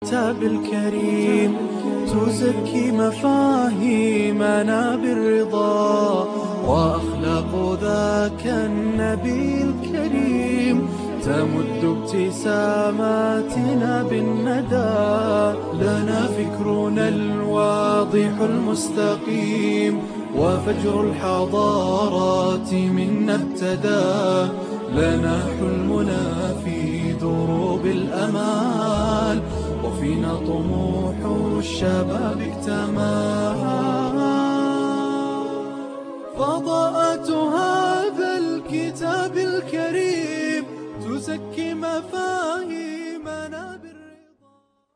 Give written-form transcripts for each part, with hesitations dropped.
الكتاب الكريم تزكي مفاهيمنا بالرضا، وأخلاق ذاك النبي الكريم تمد ابتساماتنا بالندى. لنا فكرنا الواضح المستقيم وفجر الحضارات منا ابتدى. لنا حلمنا في دروب الأمال وفينا طموح الشباب اكتمل. فضاءة هذا الكتاب الكريم تزكي مفاهيمنا بالرضا.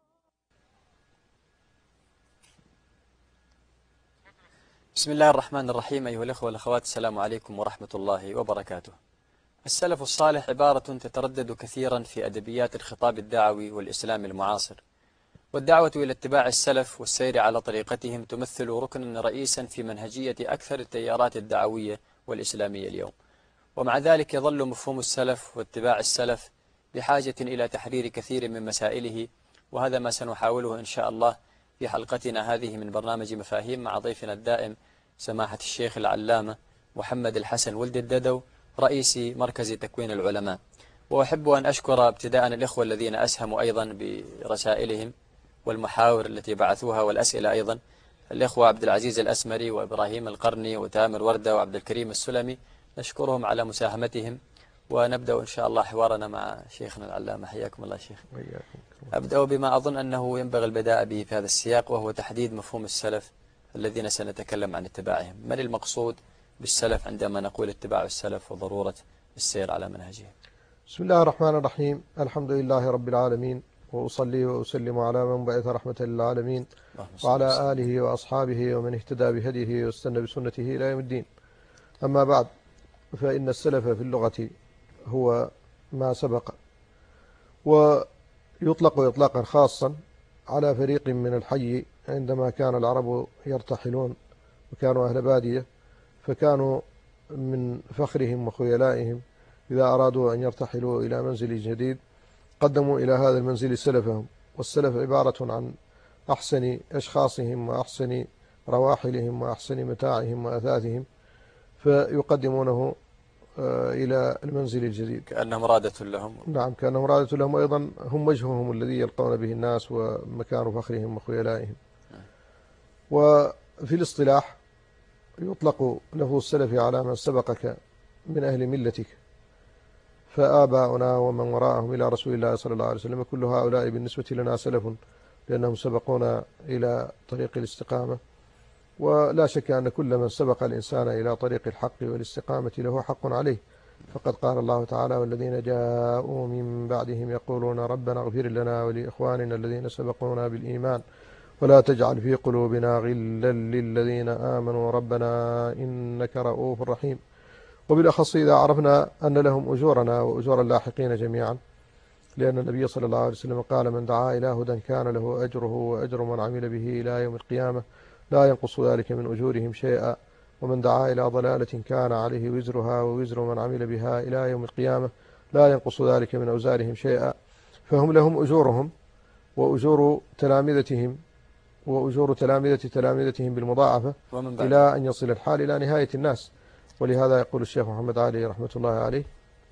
بسم الله الرحمن الرحيم. أيها الأخوة والأخوات، السلام عليكم ورحمة الله وبركاته. السلف الصالح عبارة تتردد كثيرا في أدبيات الخطاب الدعوي والإسلام المعاصر، والدعوة إلى اتباع السلف والسير على طريقتهم تمثل ركنا رئيسا في منهجية أكثر التيارات الدعوية والإسلامية اليوم. ومع ذلك يظل مفهوم السلف واتباع السلف بحاجة إلى تحرير كثير من مسائله، وهذا ما سنحاوله إن شاء الله في حلقتنا هذه من برنامج مفاهيم مع ضيفنا الدائم سماحة الشيخ العلامة محمد الحسن ولد الددو، رئيس مركز تكوين العلماء. وأحب أن أشكر ابتداء الإخوة الذين أسهموا أيضا برسائلهم والمحاور التي بعثوها والأسئلة أيضا، الإخوة عبد العزيز الأسمري وإبراهيم القرني وتامر وردة وعبد الكريم السلمي، نشكرهم على مساهمتهم. ونبدأ إن شاء الله حوارنا مع شيخنا العلامة. حياكم الله شيخ. أبدأ بما أظن أنه ينبغي البداء به في هذا السياق، وهو تحديد مفهوم السلف الذين سنتكلم عن اتباعهم. من المقصود بالسلف عندما نقول اتباع السلف وضرورة السير على منهجهم؟ بسم الله الرحمن الرحيم. الحمد لله رب العالمين، وأصلي وأسلم على من بعث رحمة للعالمين وعلى آله وأصحابه ومن اهتدى بهديه واستنى بسنته إلى يوم الدين. أما بعد، فإن السلف في اللغة هو ما سبق، ويطلق إطلاقا خاصا على فريق من الحي عندما كان العرب يرتحلون وكانوا أهل بادية، فكانوا من فخرهم وخيلائهم إذا أرادوا أن يرتحلوا إلى منزل جديد قدموا إلى هذا المنزل سلفهم. والسلف عبارة عن أحسن أشخاصهم وأحسن رواحلهم وأحسن متاعهم وأثاثهم، فيقدمونه إلى المنزل الجديد كأنهم رادة لهم. نعم، كأنهم رادة لهم، وأيضا هم وجههم الذي يلقون به الناس ومكان فخرهم وخيلائهم. وفي الاصطلاح يطلق لفظ السلف على من سبقك من أهل ملتك، فآباؤنا ومن وراءهم إلى رسول الله صلى الله عليه وسلم كل هؤلاء بالنسبة لنا سلف، لأنهم سبقونا إلى طريق الاستقامة. ولا شك أن كل من سبق الإنسان إلى طريق الحق والاستقامة له حق عليه، فقد قال الله تعالى: والذين جاءوا من بعدهم يقولون ربنا اغفر لنا ولإخواننا الذين سبقونا بالإيمان ولا تجعل في قلوبنا غلا للذين آمنوا ربنا إنك رؤوف رحيم. وبالأخص إذا عرفنا أن لهم أجورنا وأجور اللاحقين جميعا، لأن النبي صلى الله عليه وسلم قال: من دعا إلى هدى كان له أجره وأجر من عمل به إلى يوم القيامة لا ينقص ذلك من أجورهم شيئا، ومن دعا إلى ضلالة كان عليه وزرها ووزر من عمل بها إلى يوم القيامة لا ينقص ذلك من أوزارهم شيئا. فهم لهم أجورهم وأجور تلامذتهم وأجور تلامذتهم بالمضاعفة إلى أن يصل الحال إلى نهاية الناس. ولهذا يقول الشيخ محمد علي رحمة الله عليه: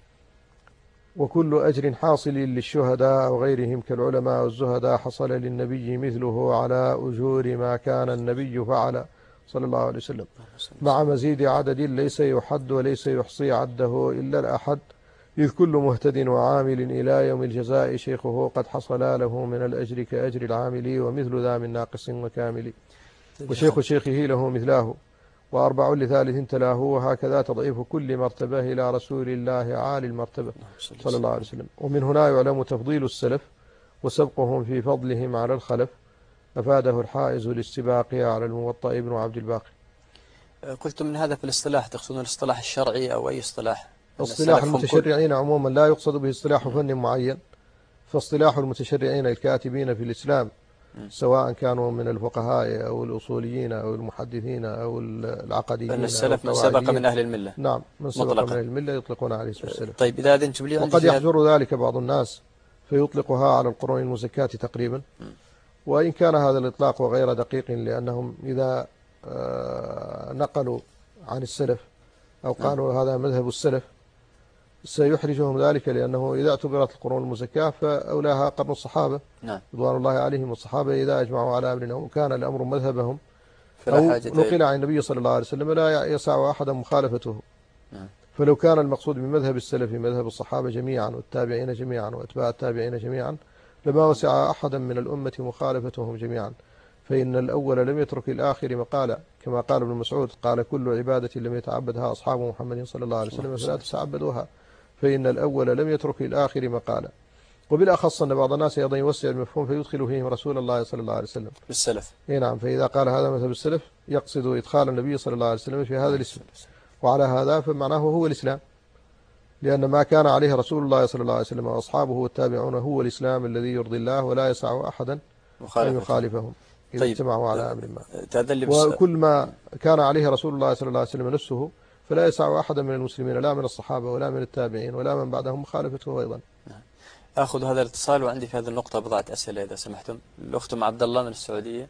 وكل أجر حاصل للشهداء وغيرهم كالعلماء والزهداء حصل للنبي مثله على أجور ما كان النبي فعل صلى الله عليه وسلم، مع مزيد عدد ليس يحد وليس يحصي عده إلا الأحد، إذ كل مهتد وعامل إلى يوم الجزاء شيخه قد حصل له من الأجر كأجر العامل ومثل ذا من ناقص وكامل، وشيخ شيخه له مثلاه وأربع لثالث تلاه، وهكذا تضعيف كل مرتبة إلى رسول الله عالي المرتبة صلى الله عليه وسلم. ومن هنا يعلم تفضيل السلف وسبقهم في فضلهم على الخلف، أفاده الحائز للسباق على الموطأ ابن عبد الباقي. قلت من هذا في الاصطلاح تقصدون الاصطلاح الشرعي أو أي اصطلاح؟ اصطلاح المتشرعين عموما لا يقصد به اصطلاح فن معين، فاصطلاح المتشرعين الكاتبين في الإسلام سواء كانوا من الفقهاء أو الأصوليين أو المحدثين أو العقديين. أن السلف من سبق من أهل الملة. نعم، من سبق من أهل الملة يطلقون عليه اسم السلف. طيب إذا أذنتم لي، وقد يحجر ذلك بعض الناس فيطلقها على القرون المزكاة تقريبا. وإن كان هذا الإطلاق غير دقيق، لأنهم إذا نقلوا عن السلف أو قالوا هذا مذهب السلف سيحرجهم ذلك، لأنه إذا اعتبرت القرون المزكاة فأولاها قرن الصحابة رضوان الله عليهم. والصحابة إذا أجمعوا على أمر وكان الأمر مذهبهم أو نقل عن النبي صلى الله عليه وسلم لا يسع أحدا مخالفته. فلو كان المقصود بمذهب السلف مذهب الصحابة جميعا والتابعين جميعا وأتباع التابعين جميعا لما وسع أحدا من الأمة مخالفتهم جميعا. فإن الأول لم يترك الآخر مقالا، كما قال ابن مسعود قال: كل عبادة لم يتعبدها أصحاب محمد صلى الله عليه وسلم فلا تتعبدوها. فإن الأول لم يترك الآخر مقالا. وبالأخص أن بعض الناس أيضا يوسع المفهوم فيدخل فيهم رسول الله صلى الله عليه وسلم بالسلف. نعم، فإذا قال هذا مذهب السلف يقصد إدخال النبي صلى الله عليه وسلم في هذا الاسم، وعلى هذا فمعناه هو الإسلام، لأن ما كان عليه رسول الله صلى الله عليه وسلم وأصحابه والتابعون هو الإسلام الذي يرضي الله ولا يسع أحدا أن يخالفهم إذا اجتمعوا على أمر ما. وكل ما كان عليه رسول الله صلى الله عليه وسلم نفسه فلا يسع أحدا من المسلمين لا من الصحابة ولا من التابعين ولا من بعدهم مخالفته أيضا. أخذ هذا الاتصال، وعندي في هذه النقطة بضعة أسئلة إذا سمحتم. الأخت عبد الله من السعودية.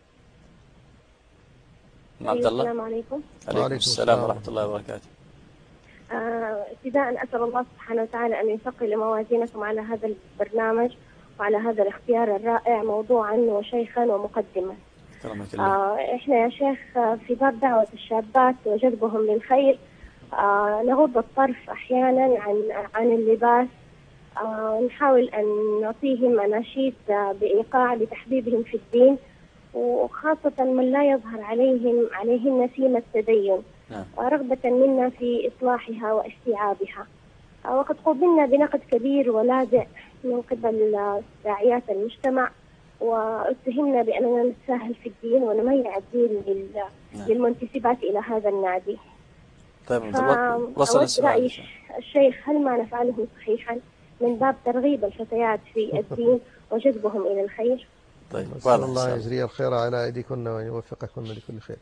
عبد الله. السلام عليكم. عليكم السلام ورحمة الله وبركاته. ابتداء أسأل الله سبحانه وتعالى أن يثقل موازينكم على هذا البرنامج وعلى هذا الاختيار الرائع موضوعا وشيخا ومقدمة. احنا يا شيخ في باب دعوة الشابات وجذبهم للخير نغض الطرف أحيانا عن اللباس، نحاول أن نعطيهم أناشيد بإيقاع لتحبيبهم في الدين، وخاصة من لا يظهر عليهن سيمة التدين، رغبة منا في إصلاحها واستيعابها. وقد قوبلنا بنقد كبير ولاذع من قبل داعيات المجتمع، واتهمنا بأننا نتساهل في الدين ونميع الدين للمنتسبات إلى هذا النادي. طيب وصل السؤال. الشيخ، هل ما نفعله صحيحا من باب ترغيب الفتيات في الدين وجذبهم إلى الخير؟ طيب الله يجري الخير على أيديكن ويوفقكن لكل خير.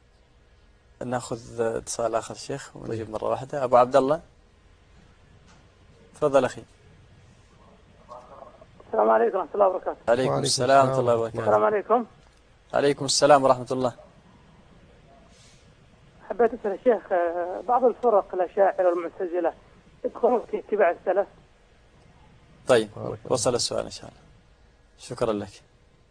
ناخذ اتصال آخر شيخ ونجيب مرة واحدة. أبو عبد الله تفضل أخي. السلام عليكم ورحمة الله وبركاته. عليكم السلام ورحمة الله وبركاته. السلام عليكم. عليكم السلام ورحمة الله. حبيت أسأل الشيخ، بعض الفرق الأشاعرة والمعتزلة يدخلون في اتباع السلف؟ طيب وصل السؤال إن شاء الله. شكرا لك.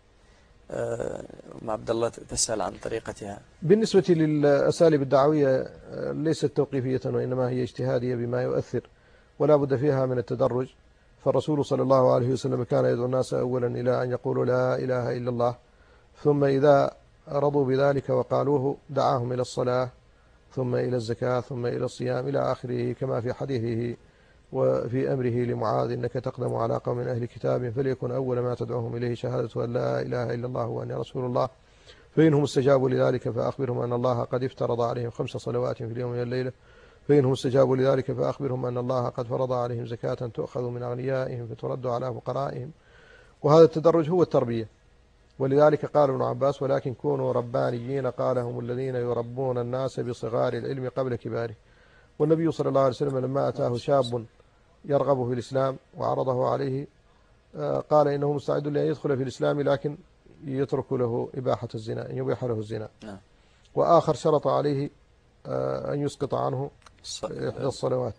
عبد الله تسأل عن طريقتها. بالنسبة للأساليب الدعوية ليست توقيفية وإنما هي اجتهادية بما يؤثر، ولا بد فيها من التدرج. فالرسول صلى الله عليه وسلم كان يدعو الناس أولا إلى أن يقولوا لا إله إلا الله، ثم إذا رضوا بذلك وقالوه دعاهم إلى الصلاة، ثم إلى الزكاة، ثم إلى الصيام إلى آخره، كما في حديثه وفي أمره لمعاذ: إنك تقدم على قوم من أهل كتاب فليكن أول ما تدعوهم إليه شهادة أن لا إله إلا الله وأني رسول الله، فإنهم استجابوا لذلك فأخبرهم أن الله قد افترض عليهم 5 صلوات في اليوم والليلة، فإنهم استجابوا لذلك فأخبرهم أن الله قد فرض عليهم زكاة تؤخذ من أغنيائهم فترد على فقرائهم. وهذا التدرج هو التربية. ولذلك قال ابن عباس: ولكن كونوا ربانيين قال هم الذين يربون الناس بصغار العلم قبل كباره. والنبي صلى الله عليه وسلم لما أتاه شاب يرغب في الإسلام وعرضه عليه قال إنه مستعد لأن يدخل في الإسلام لكن يترك له إباحة الزنا، أن يبيح له الزنا. وآخر شرط عليه أن يسقط عنه إحدى الصلوات،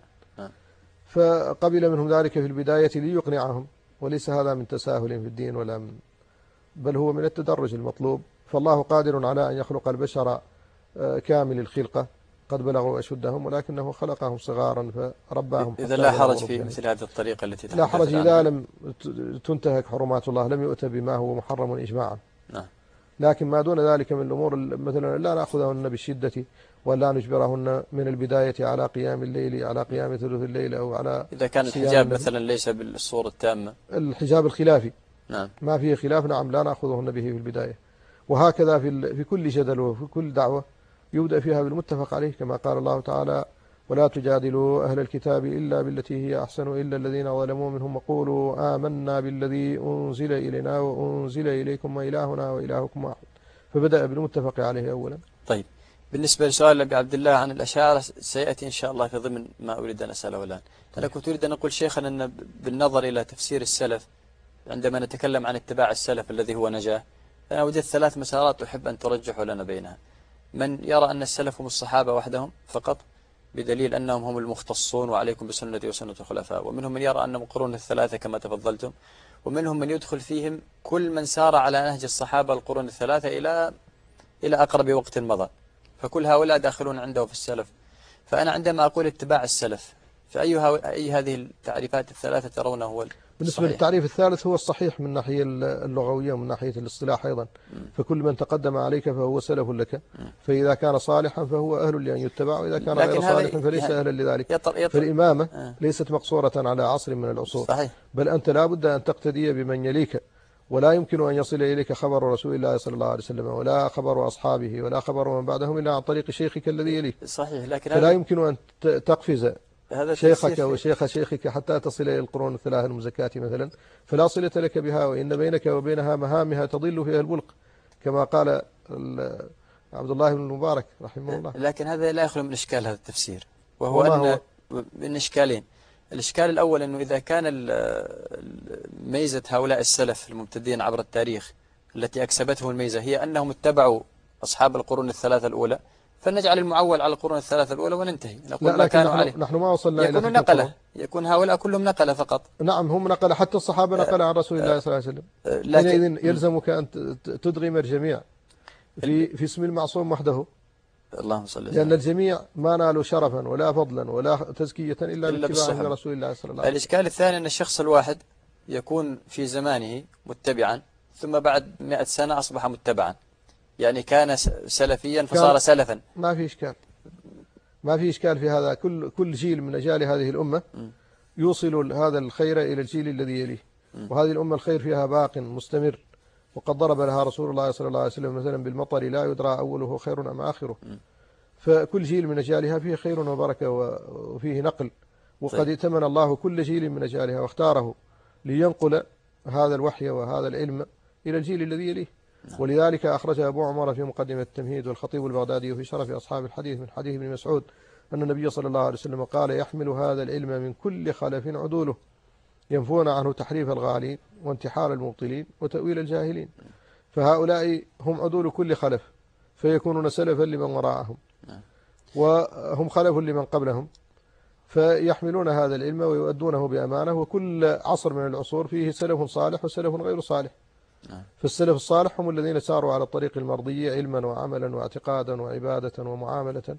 فقبل منهم ذلك في البداية ليقنعهم، وليس هذا من تساهل في الدين ولا من، بل هو من التدرج المطلوب. فالله قادر على أن يخلق البشر كامل الخلقة قد بلغوا أشدهم، ولكنه خلقهم صغارا فرباهم. إذا لا حرج في مثل هذه الطريقة التي لا حرج إذا لم تنتهك حرمات الله، لم يؤتى بما هو محرم إجماعا. لكن ما دون ذلك من الأمور مثلا لا نأخذهن بالشدة ولا نجبرهن من البداية على قيام الليل، على قيام ثلث الليل، أو على إذا كان الحجاب مثلا ليس بالصورة التامة، الحجاب الخلافي ما فيه خلاف، نعم لا نأخذهن به في البداية. وهكذا في كل جدل وفي كل دعوة يبدأ فيها بالمتفق عليه، كما قال الله تعالى: ولا تجادلوا أهل الكتاب إلا بالتي هي أحسن إلا الذين ظلموا منهم وقولوا آمنا بالذي أنزل إلينا وأنزل إليكم وإلهنا وإلهكم واحد. فبدأ بالمتفق عليه أولا. طيب بالنسبة لسؤال أبي عبد الله عن الأشاعرة سيأتي إن شاء الله في ضمن ما أريد أن أسأله الآن. أنا كنت أريد أن أقول شيخنا أن بالنظر إلى تفسير السلف عندما نتكلم عن اتباع السلف الذي هو نجاة، أنا وجدت 3 مسارات أحب أن ترجحوا لنا بينها. من يرى أن السلف هم الصحابة وحدهم فقط بدليل أنهم هم المختصون وعليكم بسنتي وسنة الخلفاء، ومنهم من يرى أنهم القرون الثلاثة كما تفضلتم، ومنهم من يدخل فيهم كل من سار على نهج الصحابة القرون الثلاثة إلى أقرب وقت مضى، فكل هؤلاء داخلون عنده في السلف. فأنا عندما أقول اتباع السلف فأي هذه التعريفات الثلاثة ترونه هو بالنسبة للتعريف الثالث هو الصحيح من الناحية اللغوية ومن ناحية الاصطلاح أيضا. فكل من تقدم عليك فهو سلف لك، فإذا كان صالحا فهو أهل لأن يتبع، وإذا كان غير صالح فليس أهلا لذلك. فالإمامة ليست مقصورة على عصر من العصور، صحيح. بل أنت لا بد أن تقتدي بمن يليك، ولا يمكن أن يصل إليك خبر رسول الله صلى الله عليه وسلم ولا خبر أصحابه ولا خبر من بعدهم إلا عن طريق شيخك الذي يليك. صحيح. لكن فلا يمكن أن تقفز شيخك وشيخ شيخك حتى تصل إلى القرون الثلاثة المزكاة مثلا، فلا صلة لك بها، وإن بينك وبينها مهامها تضل فيها البلق كما قال عبد الله بن المبارك رحمه الله. لكن هذا لا يخلو من إشكال هذا التفسير، وهو أن من إشكالين. الإشكال الأول أنه إذا كان ميزة هؤلاء السلف الممتدين عبر التاريخ التي أكسبتهم الميزة هي أنهم اتبعوا أصحاب القرون الثلاثة الأولى، فنجعل المعول على القرون الثلاثة الأولى وننتهي، نقول ما كانوا عليه. نحن ما وصلنا إلى نقلة، يكون هؤلاء كلهم نقلة فقط. نعم، هم نقلة، حتى الصحابة نقلة عن رسول الله صلى الله عليه وسلم. حينئذ يلزمك أن تدغم الجميع في اسم المعصوم وحده، اللهم صل وسلم، لأن الجميع ما نالوا شرفا ولا فضلا ولا تزكية إلا باتباع رسول الله صلى الله عليه وسلم. الإشكال الثاني أن الشخص الواحد يكون في زمانه متبعا، ثم بعد 100 سنة أصبح متبعا، يعني كان سلفيا فصار سلفا. ما في إشكال في هذا. كل جيل من أجيال هذه الأمة يوصل هذا الخير إلى الجيل الذي يليه، وهذه الأمة الخير فيها باق مستمر، وقد ضرب لها رسول الله صلى الله عليه وسلم مثلا بالمطر لا يدرى أوله خير أم آخره. فكل جيل من أجيالها فيه خير وبركة وفيه نقل، وقد ائتمن الله كل جيل من أجيالها واختاره لينقل هذا الوحي وهذا العلم إلى الجيل الذي يليه. ولذلك أخرج أبو عمر في مقدمة التمهيد والخطيب البغدادي في شرف أصحاب الحديث من حديث ابن مسعود أن النبي صلى الله عليه وسلم قال: يحمل هذا العلم من كل خلف عدوله ينفون عنه تحريف الغالين وانتحار المبطلين وتأويل الجاهلين. فهؤلاء هم عدول كل خلف، فيكونون سلفا لمن وراءهم وهم خلف لمن قبلهم، فيحملون هذا العلم ويؤدونه بأمانة. وكل عصر من العصور فيه سلف صالح وسلف غير صالح. فالسلف الصالح هم الذين ساروا على الطريق المرضي علما وعملا واعتقادا وعبادة ومعاملة،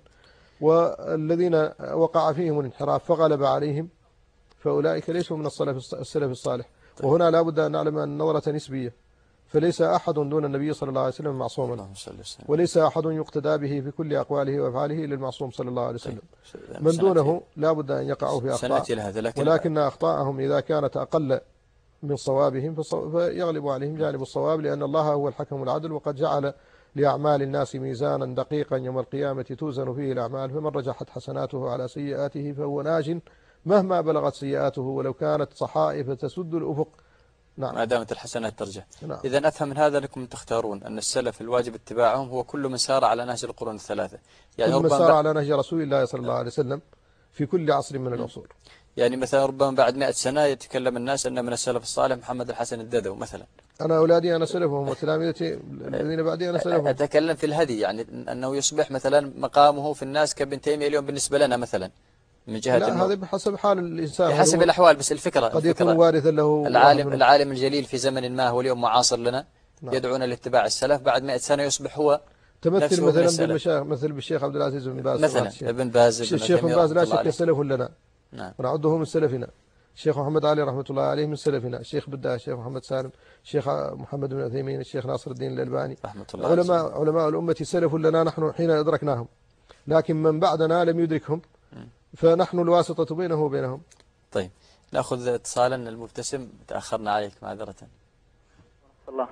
والذين وقع فيهم الانحراف فغلب عليهم فأولئك ليسوا من السلف الصالح. وهنا لا بد أن نعلم أن النظرة نسبية، فليس أحد دون النبي صلى الله عليه وسلم معصوما، وليس أحد يقتدى به في كل أقواله وأفعاله إلا المعصوم صلى الله عليه وسلم. من دونه لا بد أن يقعوا في أخطاء، ولكن أخطاءهم إذا كانت أقل من صوابهم فيغلب عليهم جانب الصواب، لأن الله هو الحكم العدل، وقد جعل لأعمال الناس ميزانا دقيقا يوم القيامة توزن فيه الأعمال، فمن رجحت حسناته على سيئاته فهو ناج مهما بلغت سيئاته ولو كانت صحائف تسد الأفق. نعم، ما دامت الحسنات ترجح. نعم. إذا أفهم من هذا أنكم تختارون أن السلف الواجب اتباعهم هو كل من سار على نهج القرون الثلاثة، يعني كل من سار على نهج رسول الله صلى الله عليه وسلم في كل عصر من العصور. يعني مثلا ربما بعد 100 سنة يتكلم الناس أن من السلف الصالح محمد الحسن الددو مثلا. أنا أولادي أنا سلفهم وتلاميذتي الذين بعدي أنا سلفهم. أتكلم في الهدي، يعني أنه يصبح مثلا مقامه في الناس كابن تيمية اليوم بالنسبة لنا مثلا من جهة. لا، هذا بحسب حال الإنسان، بحسب الأحوال، بس الفكرة قد يكون وارثا له. العالم الجليل في زمن ما هو اليوم معاصر لنا. نعم. يدعون لاتباع السلف، بعد 100 سنة يصبح هو تمثل مثلا بالمشايخ مثل بالشيخ عبد العزيز بن باز مثلا، ابن باز، الشيخ بن باز لا شك سلف لنا. نعم. ونعده من سلفنا. الشيخ محمد علي رحمة الله عليه من سلفنا، الشيخ بداه، الشيخ محمد سالم، الشيخ محمد بن عثيمين، الشيخ ناصر الدين الألباني رحمة الله. علماء الأمة سلف لنا نحن حين أدركناهم، لكن من بعدنا لم يدركهم، فنحن الواسطة بينه وبينهم. طيب، نأخذ اتصالا. المبتسم، تأخرنا عليك معذرة. الله.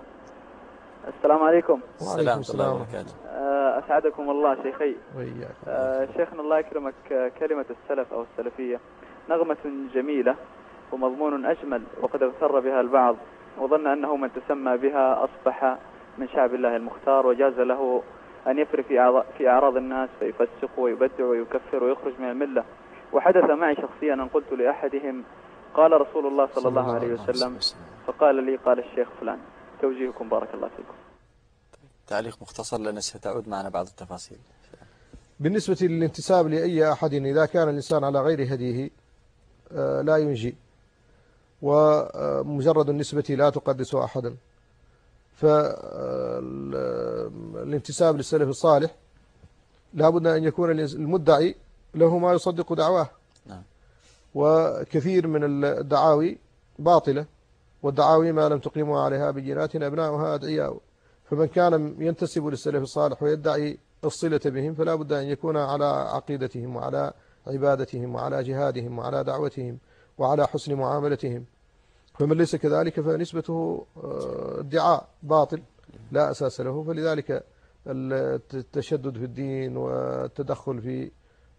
السلام عليكم. وعليكم السلام ورحمة الله. أسعدكم الله شيخي. وإياك. شيخنا الله يكرمك، كلمة السلف أو السلفية نغمة جميلة ومضمون أجمل، وقد اغتر بها البعض وظن أنه من تسمى بها أصبح من شعب الله المختار، وجاز له أن يفري في أعراض الناس فيفسق ويبدع ويكفر ويخرج من الملة. وحدث معي شخصيا أن قلت لأحدهم قال رسول الله صلى الله عليه وسلم، فقال لي قال الشيخ فلان. توجيهكم بارك الله فيكم. تعليق مختصر لأن ستعود معنا بعض التفاصيل. بالنسبة للانتساب لأي أحد إذا كان الإنسان على غير هديه لا ينجي، ومجرد النسبة لا تقدس أحدا. فالانتساب للسلف الصالح لا بد أن يكون المدعي له ما يصدق دعواه. وكثير من الدعاوي باطلة، والدعاوي ما لم تقيموا عليها بينات أبناؤها أدعياء. فمن كان ينتسب للسلف الصالح ويدعي الصلة بهم فلا بد أن يكون على عقيدتهم وعلى عبادتهم وعلى جهادهم وعلى دعوتهم وعلى حسن معاملتهم. فمن ليس كذلك فنسبته ادعاء باطل لا أساس له. فلذلك التشدد في الدين والتدخل في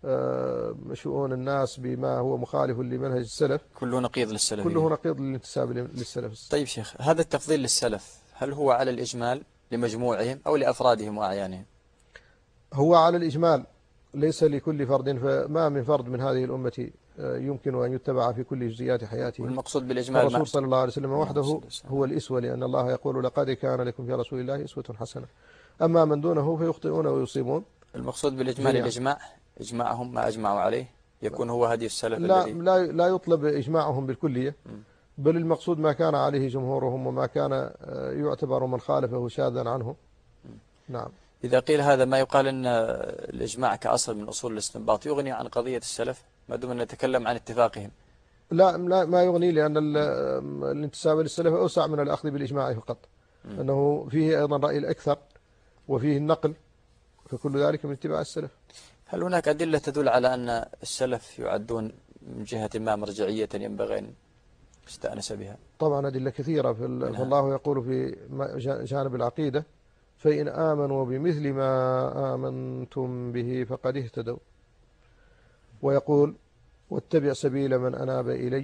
شؤون الناس بما هو مخالف لمنهج السلف كله نقيض للسلف، كله نقيض للانتساب للسلف. طيب شيخ، هذا التفضيل للسلف هل هو على الإجمال لمجموعهم أو لأفرادهم وأعيانهم؟ هو على الإجمال، ليس لكل فرد، فما من فرد من هذه الأمة يمكن أن يتبع في كل جزئيات حياته. والمقصود بالإجمال الرسول صلى الله عليه وسلم وحده هو الإسوة، لأن الله يقول لقد كان لكم في رسول الله أسوة حسنة. أما من دونه فيخطئون ويصيبون. المقصود بالإجمال الإجماع، إجماعهم ما أجمعوا عليه يكون هو هدي السلف. لا يطلب إجماعهم بالكلية، بل المقصود ما كان عليه جمهورهم وما كان يعتبر من خالفه شاذا عنه. نعم. إذا قيل هذا ما يقال أن الإجماع كأصل من أصول الاستنباط يغني عن قضية السلف ما دام أن نتكلم عن اتفاقهم. لا ما يغني، لأن الانتساب للسلف أوسع من الأخذ بالإجماع فقط، أنه فيه أيضا رأي الأكثر وفيه النقل، فكل ذلك من اتباع السلف. هل هناك أدلة تدل على أن السلف يعدون من جهة ما مرجعية ينبغي أن يستأنس بها؟ طبعا أدلة كثيرة. فالله يقول في جانب العقيدة فإن آمنوا بمثل ما آمنتم به فقد اهتدوا، ويقول واتبع سبيل من أناب إلي،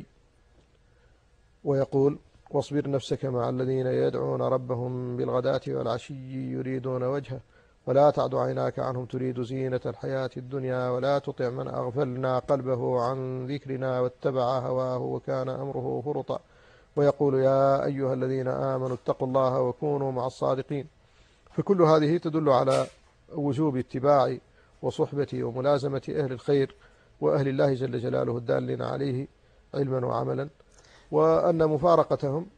ويقول واصبر نفسك مع الذين يدعون ربهم بالغداة والعشي يريدون وجهه ولا تعد عيناك عنهم تريد زينة الحياة الدنيا ولا تطع من أغفلنا قلبه عن ذكرنا واتبع هواه وكان أمره فرطا، ويقول يا أيها الذين آمنوا اتقوا الله وكونوا مع الصادقين. فكل هذه تدل على وجوب اتباع وصحبة وملازمة أهل الخير وأهل الله جل جلاله الدالين عليه علما وعملا، وأن مفارقتهم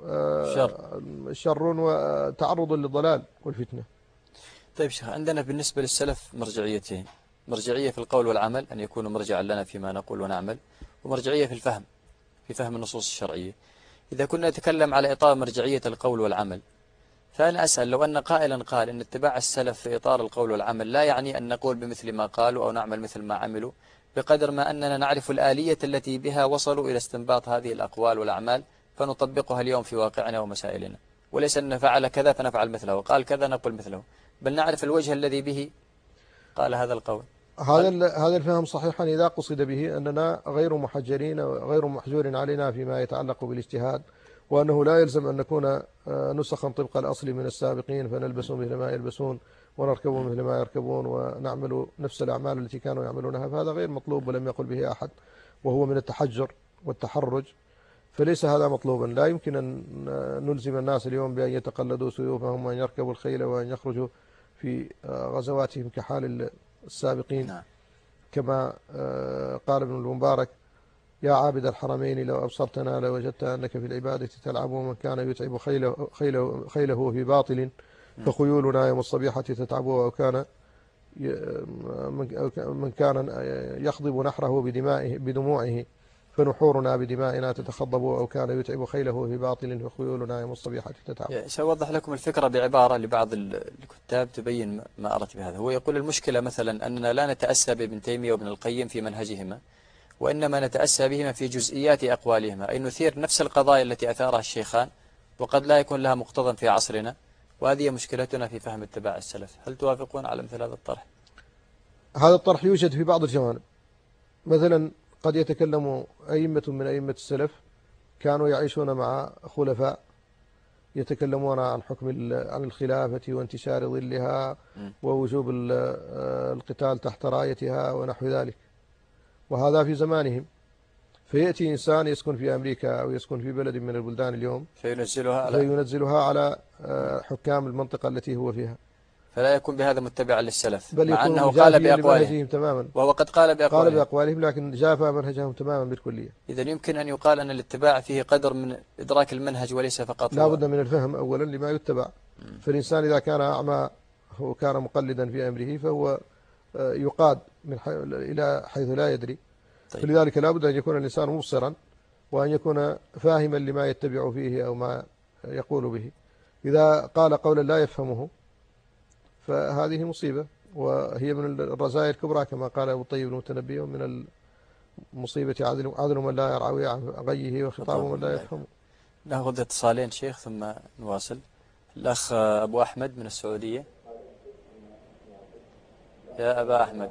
شر وتعرض للضلال والفتنة. طيب شيخ، عندنا بالنسبة للسلف مرجعيتين: مرجعية في القول والعمل أن يكونوا مرجعا لنا فيما نقول ونعمل، ومرجعية في الفهم في فهم النصوص الشرعية. إذا كنا نتكلم على إطار مرجعية القول والعمل، فأنا أسأل لو أن قائلا قال أن اتباع السلف في إطار القول والعمل لا يعني أن نقول بمثل ما قالوا أو نعمل مثل ما عملوا، بقدر ما أننا نعرف الآلية التي بها وصلوا إلى استنباط هذه الأقوال والأعمال فنطبقها اليوم في واقعنا ومسائلنا، وليس أن فعل كذا فنفعل مثله وقال كذا نقول مثله، بل نعرف الوجه الذي به قال هذا القول. هذا الفهم صحيحا إذا قصد به أننا غير محجرين وغير محجور علينا فيما يتعلق بالاجتهاد، وأنه لا يلزم أن نكون نسخا طبق الأصل من السابقين فنلبس مثل ما يلبسون ونركب مثل ما يركبون ونعمل نفس الأعمال التي كانوا يعملونها، فهذا غير مطلوب ولم يقل به أحد، وهو من التحجر والتحرج، فليس هذا مطلوبا. لا يمكن أن نلزم الناس اليوم بأن يتقلدوا سيوفهم وأن يركبوا الخيل وأن يخرجوا في غزواتهم كحال السابقين. كما قال ابن المبارك يا عابد الحرمين لو أبصرتنا لوجدت أنك في العبادة تلعب، ومن كان يتعب خيله في باطل فخيولنا يوم الصبيحة تتعب، وكان من كان يخضب نحره بدموعه فنحورنا بدمائنا تتخضب، أو كان يتعب خيله في باطل فخيولنا يوم الصبيحة تتعب. سأوضح لكم الفكرة بعبارة لبعض الكتاب تبين ما أردت بهذا. هو يقول المشكلة مثلا أننا لا نتأسى بابن تيمية وابن القيم في منهجهما، وإنما نتأسى بهما في جزئيات أقوالهما، أي نثير نفس القضايا التي أثارها الشيخان وقد لا يكون لها مقتضى في عصرنا، وهذه مشكلتنا في فهم اتباع السلف. هل توافقون على مثل هذا الطرح؟ هذا الطرح يوجد في بعض الجوانب. مثلا قد يتكلم أئمة من أئمة السلف كانوا يعيشون مع خلفاء يتكلمون عن حكم عن الخلافة وانتشار ظلها ووجوب القتال تحت رايتها ونحو ذلك، وهذا في زمانهم. فيأتي إنسان يسكن في أمريكا أو يسكن في بلد من البلدان اليوم فينزلها على حكام المنطقة التي هو فيها، فلا يكون بهذا متبعا للسلف، بل مع يكون أنه قال بأقوالهم تماما، وهو قد قال بأقوالهم لكن جافى منهجهم تماما بالكلية. إذا يمكن أن يقال أن الاتباع فيه قدر من إدراك المنهج وليس فقط لا بد من الفهم أولا لما يتبع. فالإنسان إذا كان أعمى وكان مقلدا في أمره فهو يقاد إلى حيث لا يدري. طيب. فلذلك لا بد أن يكون الإنسان مبصرا وأن يكون فاهما لما يتبع فيه أو ما يقول به. إذا قال قولا لا يفهمه فهذه مصيبة، وهي من الرزايا الكبرى كما قال أبو الطيب المتنبي، ومن المصيبة عدل من لا يرعوي عن غيه وخطاب من لا يفهم. نأخذ اتصالين شيخ ثم نواصل. الأخ أبو أحمد من السعودية. يا أبا أحمد.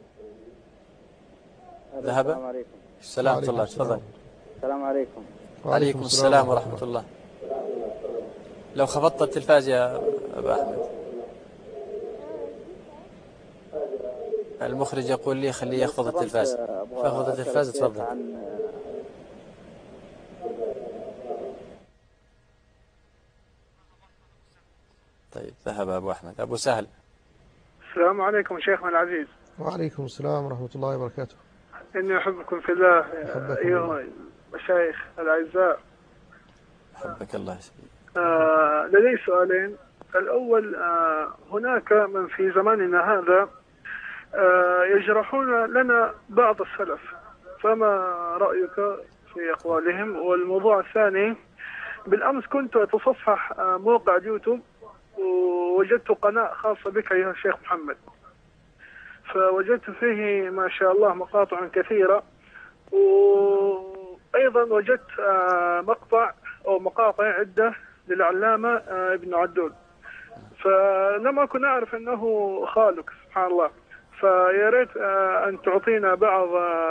ذهب. السلام عليكم. السلام ورحمة الله، تفضل. السلام عليكم. وعليكم السلام ورحمة الله. لو خفضت التلفاز يا أبا أحمد. المخرج يقول لي خليه يخفض التلفاز. فاخفض التلفاز تفضل. طيب ذهب أبو أحمد. أبو سهل. السلام عليكم شيخنا العزيز. وعليكم السلام ورحمة الله وبركاته. إني أحبكم في الله أيها المشايخ الأعزاء. حبك الله. لدي سؤالين. الأول، هناك من في زماننا هذا يجرحون لنا بعض السلف، فما رأيك في أقوالهم؟ والموضوع الثاني، بالأمس كنت أتصفح موقع اليوتيوب ووجدت قناة خاصة بك أيها الشيخ محمد، فوجدت فيه ما شاء الله مقاطع كثيرة، وأيضا وجدت مقاطع عدة للعلامة ابن عدول، فلم أكن أعرف أنه خالق سبحان الله. فيا ريت أن تعطينا بعض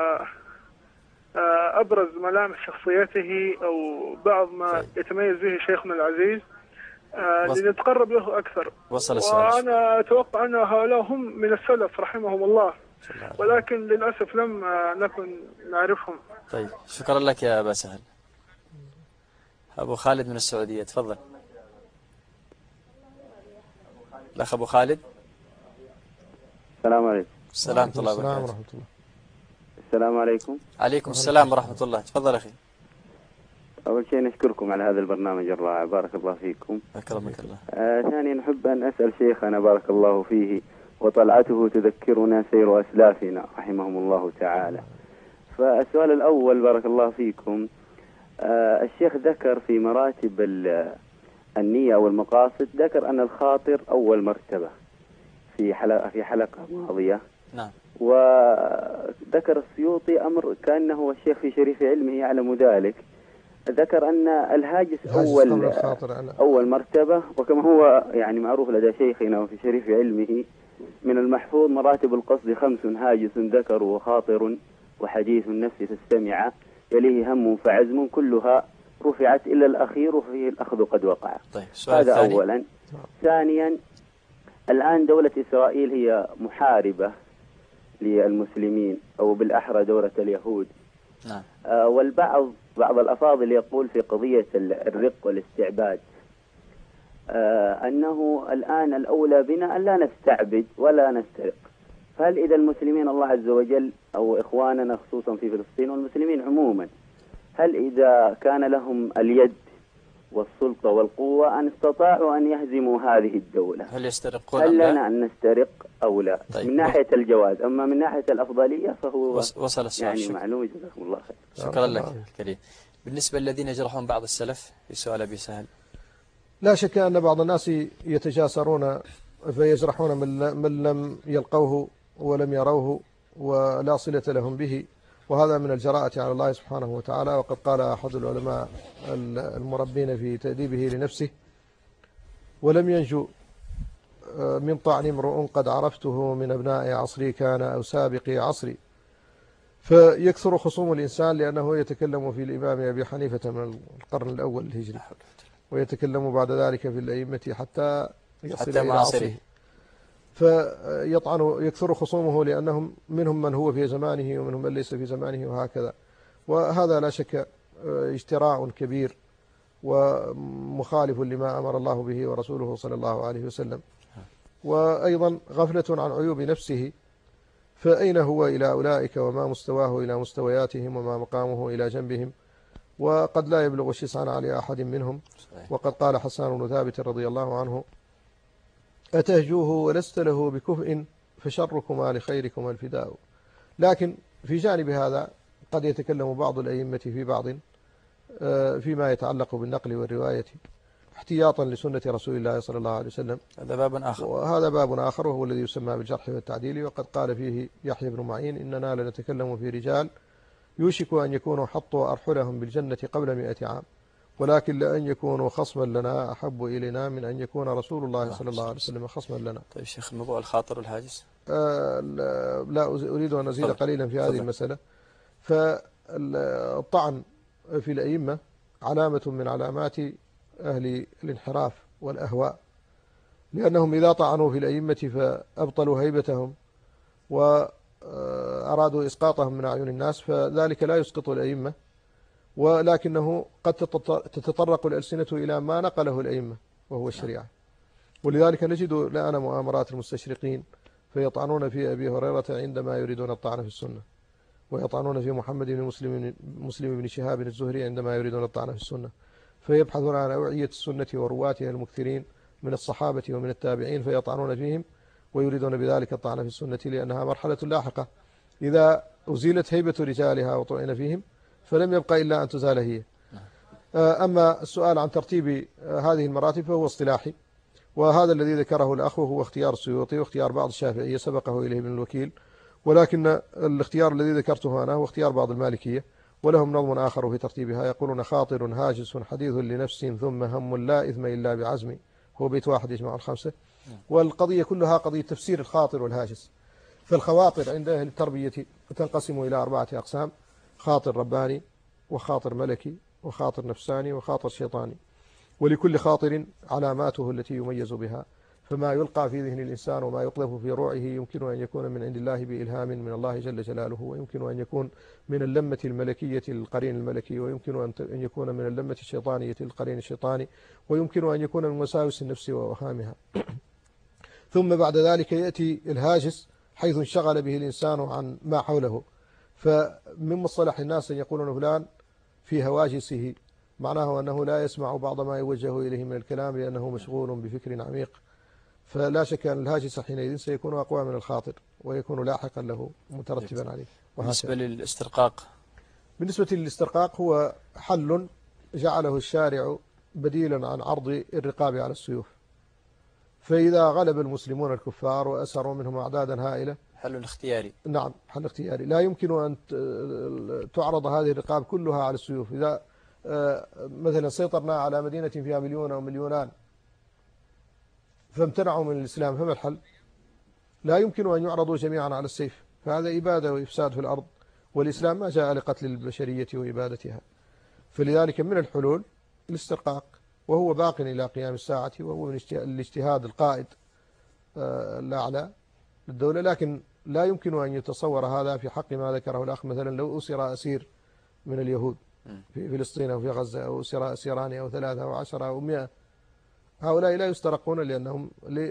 أبرز ملامح شخصيته أو بعض ما يتميز به شيخنا العزيز لنتقرب له أكثر. وصل السؤال. وأنا أتوقع أن هؤلاء هم من السلف رحمهم الله، ولكن للأسف لم نكن نعرفهم. طيب شكرا لك يا أبا سهل. أبو خالد من السعودية تفضل. الأخ أبو خالد. السلام عليكم. السلام ورحمة الله وبركاته. السلام عليكم. عليكم السلام ورحمة الله، تفضل أخي. أول شيء نشكركم على هذا البرنامج الرائع، بارك الله فيكم. أكرمك الله. ثانيا نحب أن أسأل شيخنا بارك الله فيه، وطلعته تذكرنا سير أسلافنا رحمهم الله تعالى. فالسؤال الأول بارك الله فيكم، الشيخ ذكر في مراتب النية والمقاصد، ذكر أن الخاطر أول مرتبة في حلقة ماضية. نعم. وذكر السيوطي أمر كأنه الشيخ في شريف علمه يعلم ذلك، ذكر أن الهاجس أول مرتبة، وكما هو يعني معروف لدى شيخنا وفي شريف علمه من المحفوظ مراتب القصد 5: هاجس ذكر وخاطر وحديث النفس تستمع يليه هم فعزم، كلها رفعت إلا الأخير وفيه الأخذ قد وقع. طيب هذا أولا. ثانيا، الآن دولة إسرائيل هي محاربة للمسلمين، أو بالأحرى دولة اليهود. نعم. بعض الأفاضل يقول في قضية الرق والاستعباد أنه الآن الأولى بنا أن لا نستعبد ولا نسترق. فهل إذا المسلمين الله عز وجل أو إخواننا خصوصا في فلسطين والمسلمين عموما، هل إذا كان لهم اليد والسلطة والقوة أن استطاعوا أن يهزموا هذه الدولة، هل يسترقون هل لنا أن نسترق أو لا؟ طيب. من ناحية الجواز، أما من ناحية الأفضلية فهو وصل السؤال. يعني معلوم. جزاكم الله خير. شكرا لك الكريم. بالنسبة للذين يجرحون بعض السلف في سؤال أبي سهل، لا شك أن بعض الناس يتجاسرون فيجرحون من لم يلقوه ولم يروه ولا صلة لهم به، وهذا من الجراءة على الله سبحانه وتعالى. وقد قال أحد العلماء المربين في تأديبه لنفسه: ولم ينجو من طعن امرؤ قد عرفته من أبناء عصري كان أو سابق عصري. فيكثر خصوم الإنسان لأنه يتكلم في الإمام أبي حنيفة من القرن الأول الهجري، ويتكلم بعد ذلك في الأئمة حتى يصل إلى عصره، فيطعن يكثر خصومه لأنهم منهم من هو في زمانه ومنهم من ليس في زمانه وهكذا. وهذا لا شك اجتراء كبير ومخالف لما أمر الله به ورسوله صلى الله عليه وسلم، وأيضا غفلة عن عيوب نفسه، فأين هو إلى أولئك وما مستواه إلى مستوياتهم وما مقامه إلى جنبهم، وقد لا يبلغ الشسعان على أحد منهم. وقد قال حسان بن ثابت رضي الله عنه: أتهجوه ولست له بكفء فشركما لخيركما الفداء. لكن في جانب هذا قد يتكلم بعض الأئمة في بعض فيما يتعلق بالنقل والرواية احتياطا لسنة رسول الله صلى الله عليه وسلم. هذا باب آخر، وهذا باب آخر وهو الذي يسمى بالجرح والتعديل. وقد قال فيه يحيى بن معين: إننا لنتكلم في رجال يوشك أن يكونوا حطوا أرحلهم بالجنة قبل 100 عام، ولكن لأن يكونوا خصما لنا أحب إلينا من أن يكون رسول الله صلى الله عليه وسلم خصما لنا. طيب شيخ، موضوع الخاطر والهاجس لا أريد أن أزيد قليلا في هذه المسألة. فالطعن في الأئمة علامة من علامات أهل الانحراف والأهواء، لأنهم إذا طعنوا في الأئمة فأبطلوا هيبتهم وأرادوا إسقاطهم من أعين الناس، فذلك لا يسقط الأئمة، ولكنه قد تتطرق الألسنة إلى ما نقله الأئمة وهو الشريعة. ولذلك نجد الآن مؤامرات المستشرقين فيطعنون في أبي هريرة عندما يريدون الطعن في السنة، ويطعنون في محمد بن مسلم بن شهاب الزهري عندما يريدون الطعن في السنة، فيبحثون عن أوعية السنة ورواتها المكثرين من الصحابة ومن التابعين فيطعنون فيهم ويريدون بذلك الطعن في السنة، لأنها مرحلة لاحقة إذا أزيلت هيبة رجالها وطعن فيهم فلم يبقى إلا أن تزال هي. أما السؤال عن ترتيب هذه المراتب فهو اصطلاحي، وهذا الذي ذكره الأخ هو اختيار السيوطي واختيار بعض الشافعية سبقه إليه ابن الوكيل، ولكن الاختيار الذي ذكرته أنا هو اختيار بعض المالكية، ولهم نظم آخر في ترتيبها يقولون: خاطر هاجس حديث لنفس ثم هم لا إثم إلا بعزم، هو بيت واحد يجمع الخمسة. والقضية كلها قضية تفسير الخاطر والهاجس. فالخواطر عند أهل التربية تنقسم إلى 4 أقسام: خاطر رباني، وخاطر ملكي، وخاطر نفساني، وخاطر شيطاني. ولكل خاطر علاماته التي يميز بها، فما يلقى في ذهن الإنسان وما يقذف في روعه يمكن أن يكون من عند الله بإلهام من الله جل جلاله، ويمكن أن يكون من اللمة الملكية للقرين الملكي، ويمكن أن يكون من اللمة الشيطانية للقرين الشيطاني، ويمكن أن يكون من وساوس النفس وأوهامها. ثم بعد ذلك يأتي الهاجس حيث انشغل به الإنسان عن ما حوله، فمن مصطلح الناس أن يقولون فلان في هواجسه، معناه أنه لا يسمع بعض ما يوجه إليه من الكلام لأنه مشغول بفكر عميق. فلا شك أن الهاجس حينئذ سيكون أقوى من الخاطر ويكون لاحقا له مترتبا عليه. بالنسبة للاسترقاق، بالنسبة للاسترقاق هو حل جعله الشارع بديلا عن عرض الرقاب على السيوف، فإذا غلب المسلمون الكفار وأسروا منهم أعدادا هائلة، حل اختياري. نعم، حل اختياري. لا يمكن أن تعرض هذه الرقاب كلها على السيوف. إذا مثلا سيطرنا على مدينة فيها 1,000,000 أو 2,000,000 فامتنعوا من الإسلام، فما الحل؟ لا يمكن أن يعرضوا جميعا على السيف، فهذا إبادة وإفساد في الأرض، والإسلام ما جاء لقتل البشرية وإبادتها. فلذلك من الحلول الاسترقاق، وهو باق إلى قيام الساعة، وهو من الاجتهاد القائد الأعلى للدولة. لكن لا يمكن أن يتصور هذا في حق ما ذكره الأخ. مثلا لو أسر أسير من اليهود في فلسطين أو في غزة، أو أسر أسيران أو 3 أو 10 أو 100، هؤلاء لا يسترقون لأنهم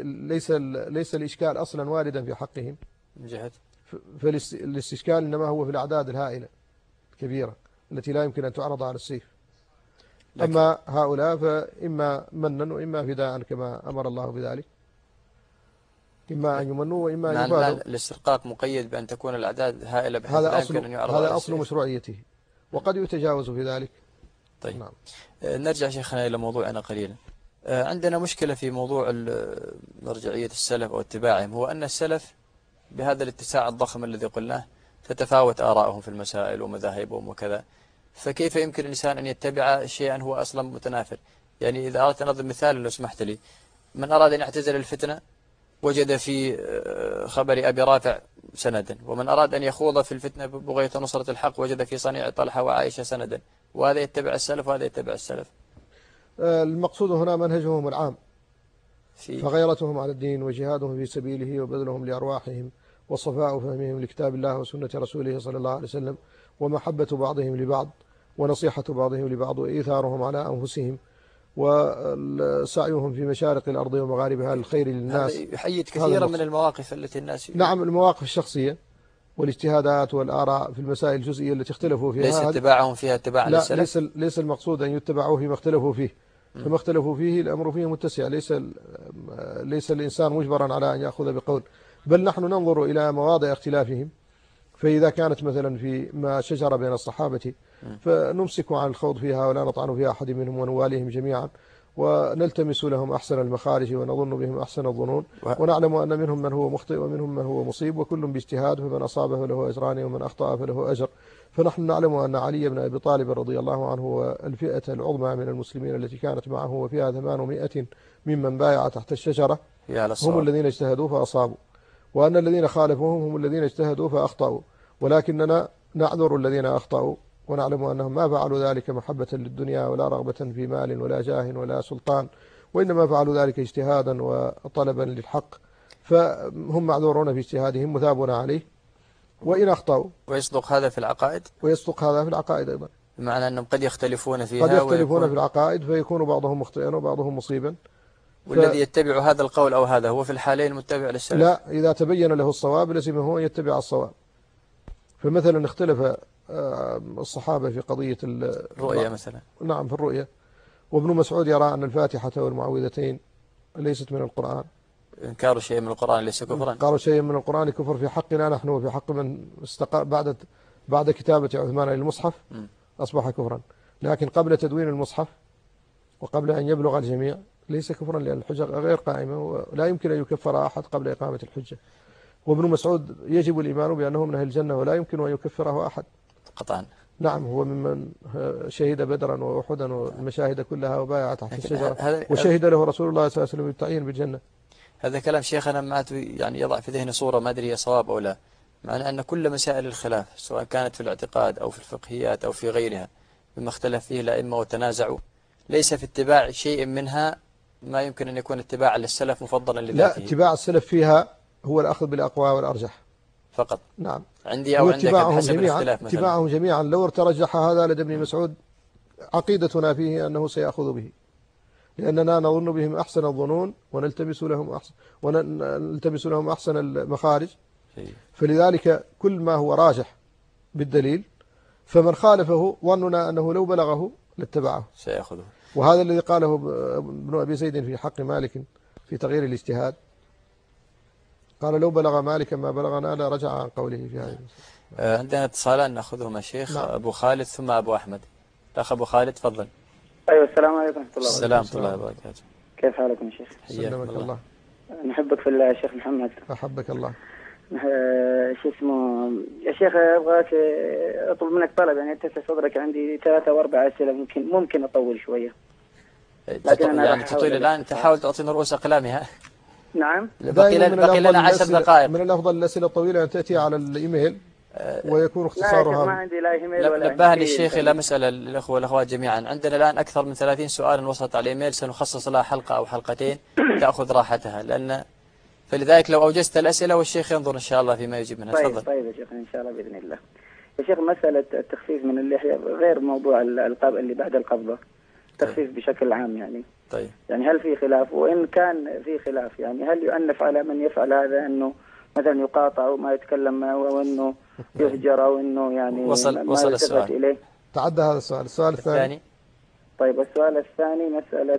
ليس الإشكال أصلا واردا في حقهم من جهة، فالاستشكال إنما هو في الأعداد الهائلة الكبيرة التي لا يمكن أن تعرض على السيف. أما هؤلاء فإما منا وإما فداء كما أمر الله بذلك، إما أن يمنوا وإما أن يفادوا. الاسترقاق مقيد بأن تكون الأعداد هائلة بحيث لا يمكن أن يعرض على هذا أصل مشروعيته، وقد يتجاوز في ذلك. طيب نعم. نرجع شيخنا إلى موضوعنا قليلا. عندنا مشكلة في موضوع مرجعية السلف أو اتباعهم، هو أن السلف بهذا الاتساع الضخم الذي قلناه تتفاوت آراءهم في المسائل ومذاهبهم وكذا، فكيف يمكن الإنسان أن يتبع شيئا هو أصلا متنافر؟ يعني إذا أردت أن أضرب مثال لو سمحت لي، من أراد أن يعتزل الفتنة وجد في خبر أبي رافع سندا، ومن أراد أن يخوض في الفتنة ببغية نصرة الحق وجد في صنيع طلحة وعائشة سندا، وهذا يتبع السلف وهذا يتبع السلف. المقصود هنا منهجهم العام، فغيرتهم على الدين وجهادهم في سبيله وبذلهم لأرواحهم وصفاء فهمهم لكتاب الله وسنة رسوله صلى الله عليه وسلم ومحبة بعضهم لبعض ونصيحة بعضهم لبعض وإيثارهم على أنفسهم وسعيهم في مشارق الأرض ومغاربها للخير للناس. يحيد كثيرا من المواقف التي الناس نعم، المواقف الشخصية والاجتهادات والآراء في المسائل الجزئية التي اختلفوا فيها، ليس اتباعهم فيها اتباع للسلف. ليس المقصود أن يتبعوا فيما اختلفوا فيه، فما اختلفوا فيه الأمر فيه متسع، ليس الإنسان مجبرا على أن يأخذ بقول، بل نحن ننظر إلى مواضع اختلافهم، فإذا كانت مثلا في ما شجر بين الصحابة فنمسك عن الخوض فيها ولا نطعن في أحد منهم ونواليهم جميعا ونلتمس لهم أحسن المخارج ونظن بهم أحسن الظنون، ونعلم أن منهم من هو مخطئ ومنهم من هو مصيب وكل باجتهاد، فمن أصاب فله أجران ومن أخطأ فله أجر. فنحن نعلم أن علي بن أبي طالب رضي الله عنه والفئة العظمى من المسلمين التي كانت معه وفيها 800 ممن بايع تحت الشجرة هم الذين اجتهدوا فأصابوا، وأن الذين خالفوهم هم الذين اجتهدوا فأخطأوا، ولكننا نعذر الذين أخطأوا ونعلم أنهم ما فعلوا ذلك محبة للدنيا ولا رغبة في مال ولا جاه ولا سلطان، وإنما فعلوا ذلك اجتهادا وطلبا للحق، فهم معذورون في اجتهادهم مثابون عليه وإن أخطأوا. ويصدق هذا في العقائد؟ ويصدق هذا في العقائد أيضا، بمعنى أنهم قد يختلفون فيها، قد يختلفون في العقائد فيكون بعضهم مخطئا وبعضهم مصيبا. والذي يتبع هذا القول أو هذا هو في الحالين متبع للسلف؟ لا، إذا تبين له الصواب لزمه أن يتبع الصواب. فمثلا اختلف الصحابة في قضية الرؤية مثلا. نعم، في الرؤية، وابن مسعود يرى أن الفاتحة والمعوذتين ليست من القرآن. إنكار شيء من القرآن ليس كفرا؟ إنكار شيء من القرآن كفر في حقنا نحن وفي حق من بعد كتابة عثمان للمصحف أصبح كفرا، لكن قبل تدوين المصحف وقبل أن يبلغ الجميع ليس كفرا، لأن الحجة غير قائمة ولا يمكن أن يكفر أحد قبل إقامة الحجة. وابن مسعود يجب الإيمان بأنه من أهل الجنة ولا يمكن أن يكفره أحد قطعا. نعم، هو ممن شهد بدرا وأحدا والمشاهد كلها وبايع تحت الشجرة، وشهد له رسول الله صلى الله عليه وسلم بالتعيين بالجنة. هذا كلام شيخنا ما يعني يضع في ذهن صورة ما أدري صواب أو لا، معنى أن كل مسائل الخلاف سواء كانت في الاعتقاد أو في الفقهيات أو في غيرها مما اختلف فيه الأئمة وتنازعوا، ليس في اتباع شيء منها ما يمكن أن يكون اتباعا للسلف مفضلا لذاته. لا، اتباع السلف فيها هو الأخذ بالأقوى والأرجح فقط. نعم، عندي أو عندك حسب الاختلاف مثلا. اتباعهم جميعا، لو ارترجح هذا لدى ابن مسعود عقيدتنا فيه أنه سيأخذ به، لأننا نظن بهم أحسن الظنون ونلتمس لهم أحسن المخارج، فلذلك كل ما هو راجح بالدليل فمن خالفه ظننا أنه لو بلغه لاتبعه سيأخذه. وهذا الذي قاله ابن أبي زيد في حق مالك في تغيير الاجتهاد، قال لو بلغ مالكا ما بلغنا لا رجع عن قوله في هذه. عندنا اتصالان نأخذهما شيخ. نعم. أبو خالد ثم أبو أحمد. الأخ أبو خالد تفضل. أيوة، السلام عليكم ورحمة الله وبركاته. السلام ورحمة الله وبركاته. كيف حالكم يا شيخ؟ سلمك الله. نحبك في الله يا شيخ محمد. أحبك الله. شو اسمه يا شيخ، أبغاك أطلب منك طلب، يعني اتسع صدرك، عندي 3 أو 4 أسئلة ممكن أطول شوية. يعني تطيل الآن، تحاول تعطينا رؤوس أقلامها. نعم. بقي لنا 10 دقائق. من الأفضل الأسئلة الطويلة أن تأتي على الإيميل ويكون اختصارها. ما عندي لا إيميل ولا. نبهني الشيخ إلى مسألة الأخوة والأخوات جميعا، عندنا الآن أكثر من 30 سؤالا وصلت على الإيميل، سنخصص لها حلقة أو حلقتين تأخذ راحتها، فلذلك لو أوجزت الأسئلة والشيخ ينظر إن شاء الله فيما يجيب منها. تفضل. طيب يا شيخ، إن شاء الله بإذن الله. يا شيخ، مسألة التخفيف من اللحية غير موضوع القبض اللي بعد القبضة، تخفيف بشكل عام يعني. طيب. يعني هل في خلاف؟ وإن كان في خلاف يعني هل يؤنف على من يفعل هذا أنه مثلا يقاطع أو ما يتكلم وأنه يهجر أو أنه يعني وصل السؤال إليه؟ تعدى هذا السؤال. السؤال الثاني. طيب، السؤال الثاني مسألة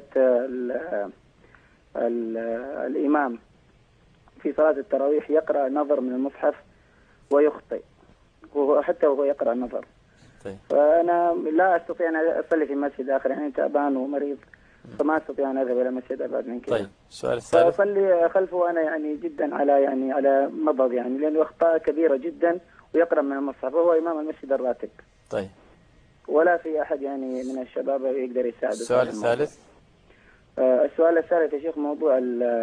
الإمام في صلاة التراويح يقرأ نظر من المصحف ويخطئ حتى وهو يقرأ نظر. طيب. فأنا لا أستطيع أن أصلي في مسجد آخر، يعني تعبان ومريض، فما أستطيع أن أذهب إلى مسجد أبعد من كذا. طيب، السؤال الثالث. فأصلي خلفه وأنا يعني جدا على مضض، يعني لأنه أخطاء كبيرة جدا ويقرأ من المصحف وهو إمام المسجد الراتب. طيب. ولا في أحد يعني من الشباب يقدر يساعده. السؤال الثالث. السؤال الثالث يا شيخ، موضوع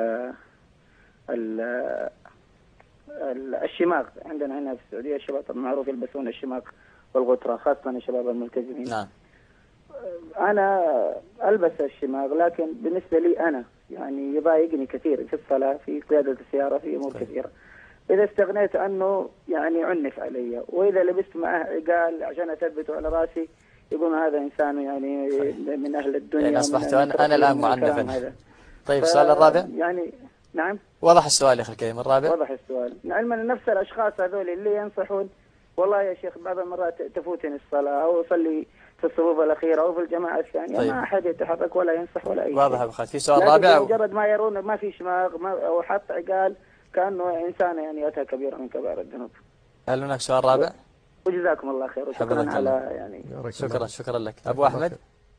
الشماغ. عندنا هنا في السعودية الشباب معروف يلبسون الشماغ والغترة، خاصة الشباب الملتزمين. نعم. أنا ألبس الشماغ، لكن بالنسبة لي أنا يعني يضايقني كثير في الصلاة، في قيادة السيارة، في أمور كثيرة. إذا استغنيت عنه يعني عنف علي، وإذا لبست معه عقال عشان أثبته على راسي يقول هذا إنسان يعني من أهل الدنيا. يعني أصبحت أنا الآن معنفا. طيب السؤال الرابع. يعني نعم. وضح السؤال يا أخي الكريم الرابع. وضح السؤال. علما أن نفس الأشخاص هذول اللي ينصحون، والله يا شيخ بعض المرات تفوتني الصلاة أو أصلي في الصفوف الأخيرة أو في الجماعة الثانية. طيب. ما أحد يتحرك ولا ينصح ولا أي شيء. واضح أبو خالد. في سؤال رابع. مجرد ما يرون ما في شماغ أو حط عقال كأنه إنسان يعني أتى كبيرا من كبائر الذنوب. هل هناك سؤال رابع؟ وجزاكم الله خير وشكرا على يعني. شكرا لك. أبو أحمد.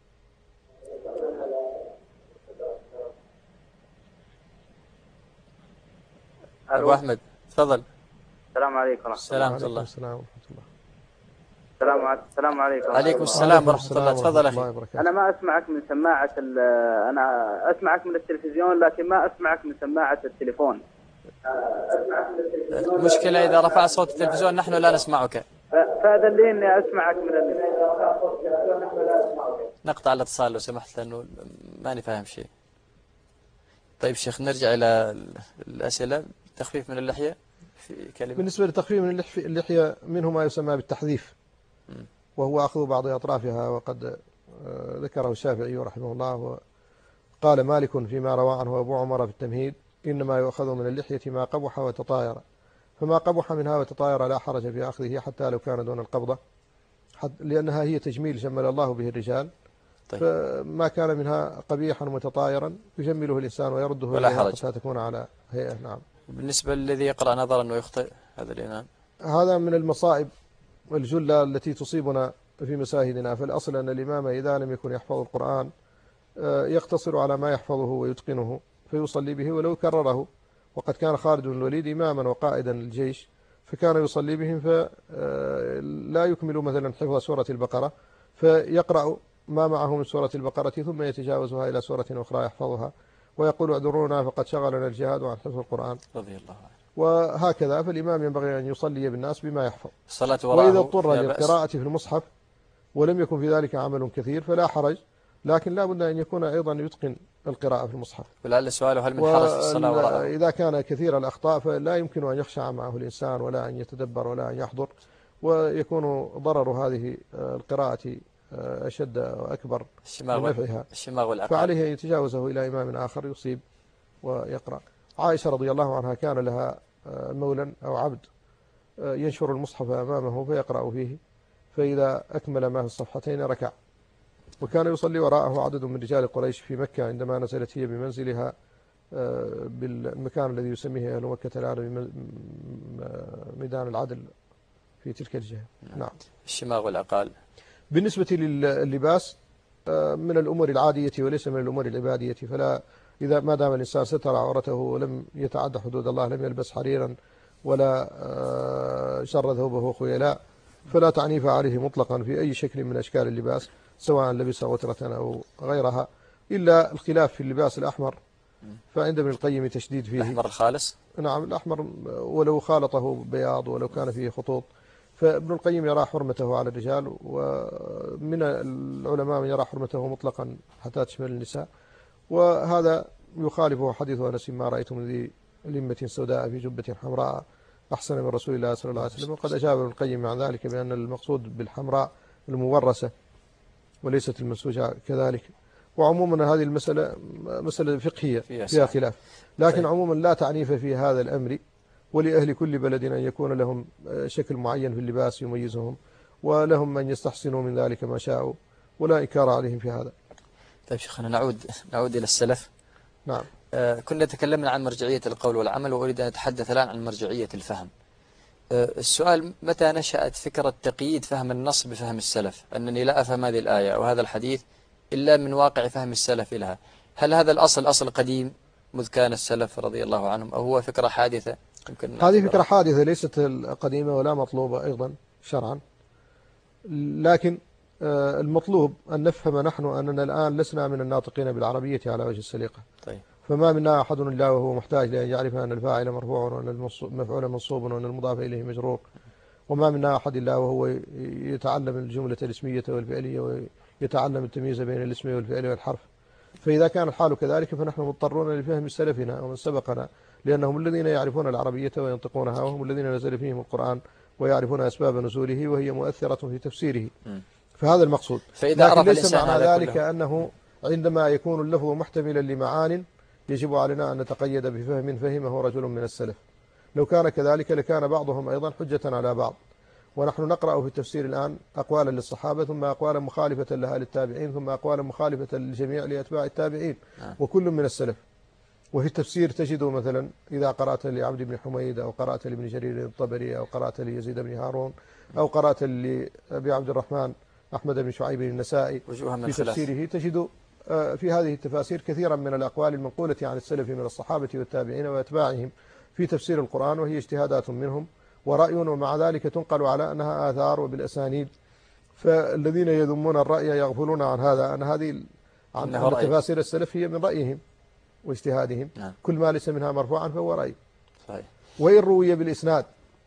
أبو أحمد تفضل. السلام عليكم ورحمة الله. السلام ورحمة الله. السلام عليكم. عليكم السلام ورحمة الله. تفضل أخي. أنا ما أسمعك من سماعة أنا أسمعك من التلفزيون، لكن ما أسمعك من سماعة التليفون. المشكلة إذا رفع صوت التلفزيون نحن لا نسمعك. فهذا اللي إني أسمعك من نقطع الاتصال لو سمحت لأنه ما نفهم شيء. طيب شيخ نرجع إلى الأسئلة. تخفيف من اللحية في كلمة. بالنسبة لتخفيف من اللحية منه ما يسمى بالتحذيف، وهو أخذ بعض أطرافها، وقد ذكره الشافعي رحمه الله. وقال مالك فيما روى عنه أبو عمر في التمهيد: إنما يؤخذ من اللحية ما قبح وتطاير، فما قبح منها وتطاير لا حرج في أخذه حتى لو كان دون القبضة، لأنها هي تجميل جمل الله به الرجال. طيب. فما كان منها قبيحا متطايرا يجمله الإنسان ويرده ولا حرج حتى تكون على هيئة. نعم. بالنسبة للذي يقرأ نظرا ويخطئ هذا الإمام، هذا من المصائب والجلة التي تصيبنا في مساجدنا. فالأصل أن الإمام إذا لم يكن يحفظ القرآن يقتصر على ما يحفظه ويتقنه فيصلي به ولو كرره. وقد كان خالد بن الوليد إماما وقائدا للجيش، فكان يصلي بهم فلا يكمل مثلا حفظ سورة البقرة، فيقرأ ما معه من سورة البقرة ثم يتجاوزها إلى سورة أخرى يحفظها ويقول: اعذرونا فقد شغلنا الجهاد عن حفظ القرآن. رضي الله عنه. وهكذا فالإمام ينبغي أن يصلي بالناس بما يحفظ. وإذا اضطر للقراءة في المصحف ولم يكن في ذلك عمل كثير فلا حرج، لكن لا بد أن يكون أيضا يتقن القراءة في المصحف. ولعل سؤاله: هل من حرج في الصلاة وراءه؟ إذا كان كثير الأخطاء فلا يمكن أن يخشع معه الإنسان ولا أن يتدبر ولا أن يحضر، ويكون ضرر هذه القراءة أشد وأكبر من نفعها. فعليه أن يتجاوزه إلى إمام آخر يصيب ويقرأ. عائشة رضي الله عنها كان لها مولا أو عبد ينشر المصحف أمامه فيقرأ فيه، فإذا أكمل ما في الصفحتين ركع. وكان يصلي وراءه عدد من رجال قريش في مكة عندما نزلت هي بمنزلها بالمكان الذي يسميه أهل مكة الآن ميدان العدل في تلك الجهة. نعم. الشماغ والعقال. بالنسبة لللباس من الأمور العادية وليس من الأمور العبادية، فلا إذا ما دام الإنسان ستر عورته ولم يتعدى حدود الله، لم يلبس حريرا ولا شر ثوبه خيلاء، فلا تعنيف عليه مطلقا في أي شكل من أشكال اللباس، سواء لبس غترة أو غيرها، إلا الخلاف في اللباس الأحمر، فعند ابن القيم تشديد فيه. الأحمر الخالص. نعم الأحمر ولو خالطه بياض ولو كان فيه خطوط، فابن القيم يرى حرمته على الرجال، ومن العلماء من يرى حرمته مطلقا حتى تشمل النساء. وهذا يخالفه حديث أنس: ما رأيت من ذي لمة سوداء في جبة حمراء أحسن من رسول الله صلى الله عليه وسلم. وقد أجاب ابن القيم عن ذلك بأن المقصود بالحمراء المورسة وليست المنسوجة كذلك. وعموما هذه المسألة مسألة فقهية فيها خلاف، لكن عموما لا تعنيف في هذا الأمر، ولأهل كل بلد أن يكون لهم شكل معين في اللباس يميزهم، ولهم أن يستحسنوا من ذلك ما شاءوا، ولا إنكار عليهم في هذا. طيب شيخنا نعود إلى السلف. نعم. كنا تكلمنا عن مرجعية القول والعمل، وأريد أن أتحدث الآن عن مرجعية الفهم. السؤال: متى نشأت فكرة تقييد فهم النص بفهم السلف؟ أنني لا أفهم هذه الآية أو هذا الحديث إلا من واقع فهم السلف لها. هل هذا الأصل أصل قديم مذ كان السلف رضي الله عنهم، أو هو فكرة حادثة؟ هذه فكرة حادثة ليست قديمة ولا مطلوبة أيضا شرعا، لكن المطلوب أن نفهم نحن أننا الآن لسنا من الناطقين بالعربية على وجه السليقة. طيب. فما منا أحد إلا وهو محتاج لأن يعرف أن الفاعل مرفوع وأن المفعول منصوب وأن المضاف إليه مجرور، وما منا أحد إلا وهو يتعلم الجملة الاسمية والفعلية يتعلم التمييز بين الاسم والفعل والحرف. فإذا كان الحال كذلك فنحن مضطرون لفهم سلفنا ومن سبقنا، لأنهم الذين يعرفون العربية وينطقونها، وهم الذين نزل فيهم القرآن ويعرفون أسباب نزوله وهي مؤثرة في تفسيره. فهذا المقصود. لكن ليس معنى ذلك أنه عندما يكون اللفظ محتملا لمعان يجب علينا أن نتقيد بفهم فهمه رجل من السلف. لو كان كذلك لكان بعضهم أيضا حجة على بعض. ونحن نقرأ في التفسير الآن أقوالا للصحابة، ثم أقوالا مخالفة لها للتابعين، ثم أقوالا مخالفة للجميع لأتباع التابعين، وكل من السلف. وفي التفسير تجد مثلا إذا قرأت لعبد بن حميد أو قرأت لابن جرير الطبري أو قرأت ليزيد بن هارون أو قرأت لأبي عبد الرحمن أحمد بن شعيب النسائي في تفسيره تجد في هذه التفاسير كثيرا من الأقوال المنقولة عن السلف من الصحابة والتابعين وأتباعهم في تفسير القرآن، وهي اجتهادات منهم ورأي، ومع ذلك تنقل على أنها آثار وبالأسانيد. فالذين يذمون الرأي يغفلون عن هذا، أن هذه عن تفاسير السلف هي من رأيهم واجتهادهم. كل ما ليس منها مرفوعا فهو رأي. صحيح. وإن روي بالإسناد.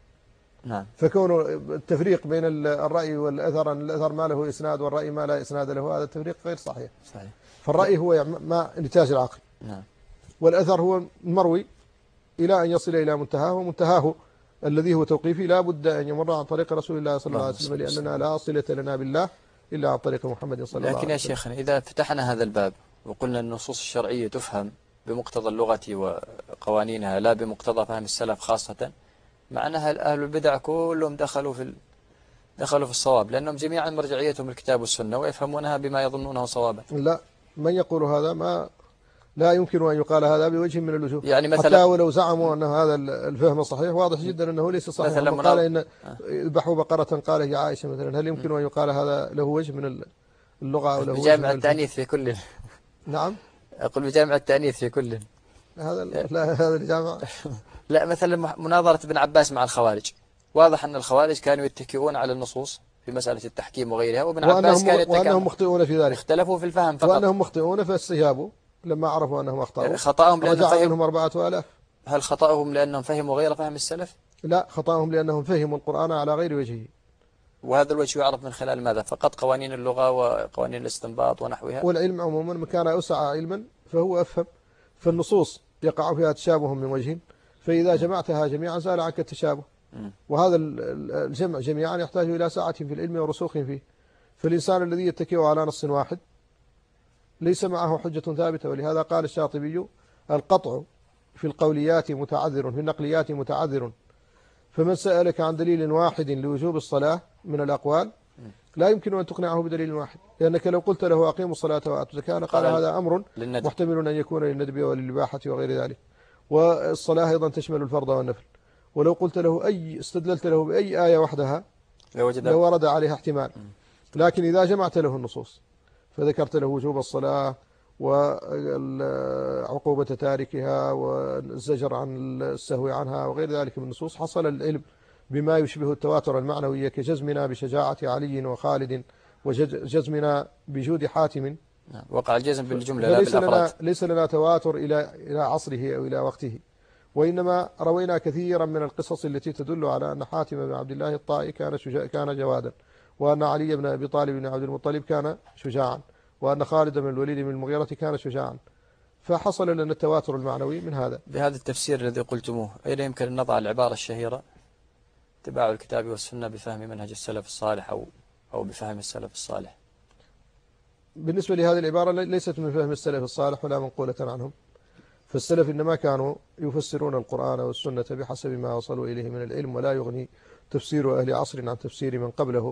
فكون التفريق بين الرأي والأثر، أن الأثر ما له إسناد والرأي ما لا إسناد له، هذا التفريق غير صحيح. فالرأي هو ما نتاج العقل. والأثر هو المروي إلى أن يصل إلى منتهاه، ومنتهاه الذي هو توقيفي لا بد أن يمر عن طريق رسول الله صلى الله عليه وسلم، لأننا لا صلة لنا بالله إلا عن طريق محمد صلى الله عليه وسلم. لكن يا شيخنا إذا فتحنا هذا الباب وقلنا النصوص الشرعية تفهم بمقتضى اللغة وقوانينها لا بمقتضى فهم السلف خاصة، معناها أهل البدع كلهم دخلوا في الصواب، لأنهم جميعا مرجعيتهم الكتاب والسنة ويفهمونها بما يظنونه صوابا. لا، من يقول هذا لا يمكن أن يقال هذا بوجه من الوجوه. يعني مثلا حتى ولو زعموا أن هذا الفهم صحيح، واضح جدا أنه ليس صحيح. مثلا قال إن ذبحوا بقرة قال هي عائشة مثلا، هل يمكن أن يقال هذا له وجه من اللغة أو له وجه بجامع التأنيث في كل؟ نعم، أقول بجامع التأنيث في كل. هذا الجامع. لا، مثلا مناظرة ابن عباس مع الخوارج، واضح أن الخوارج كانوا يتكئون على النصوص في مسألة التحكيم وغيرها، وابن عباس كان يتكئ، وأنهم مخطئون في ذلك، اختلفوا في الفهم فقط، وأنهم مخطئون فاستجابوا لما عرفوا أنهم أخطأوا. خطأهم لأنهم فهمهم 4000. هل خطأهم لأنهم فهموا غير فهم السلف؟ لا، خطأهم لأنهم فهموا القرآن على غير وجهه. وهذا الوجه يعرف من خلال ماذا؟ فقط قوانين اللغة وقوانين الاستنباط ونحوها. والعلم عموما من كان أوسع علما فهو أفهم. فالنصوص يقع فيها تشابه من وجه، فإذا جمعتها جميعا زال عنك التشابه. وهذا الجمع جميعا يحتاج إلى سعة في العلم ورسوخ فيه. فالإنسان الذي يتكئ على نص واحد ليس معه حجة ثابتة، ولهذا قال الشاطبي: القطع في القوليات متعذر، في النقليات متعذر. فمن سألك عن دليل واحد لوجوب الصلاة من الأقوال لا يمكن أن تقنعه بدليل واحد، لأنك لو قلت له أقيموا الصلاة وآتوا الزكاة قال هذا أمر محتمل أن يكون للندب وللإباحة وغير ذلك، والصلاة أيضا تشمل الفرض والنفل. ولو قلت له استدللت له بأي آية وحدها لو ورد عليها احتمال. لكن إذا جمعت له النصوص فذكرت له وجوب الصلاة وعقوبة تاركها والزجر عن السهو عنها وغير ذلك من النصوص، حصل العلم بما يشبه التواتر المعنوي كجزمنا بشجاعة علي وخالد وجزمنا بجود حاتم. وقع الجزم بالجملة لا بالأفراد. ليس لنا تواتر إلى عصره أو إلى وقته، وإنما روينا كثيرا من القصص التي تدل على أن حاتم بن عبد الله الطائي كان جوادا، وأن علي بن أبي طالب بن عبد المطلب كان شجاعا، وأن خالد بن الوليد بن المغيرة كان شجاعا. فحصل لنا التواتر المعنوي من هذا. بهذا التفسير الذي قلتموه أين يمكن أن نضع العبارة الشهيرة: اتباع الكتاب والسنة بفهم منهج السلف الصالح أو بفهم السلف الصالح؟ بالنسبة لهذه العبارة ليست من فهم السلف الصالح ولا منقولة عنهم. فالسلف إنما كانوا يفسرون القرآن والسنة بحسب ما وصلوا إليه من العلم، ولا يغني تفسير أهل عصر عن تفسير من قبله.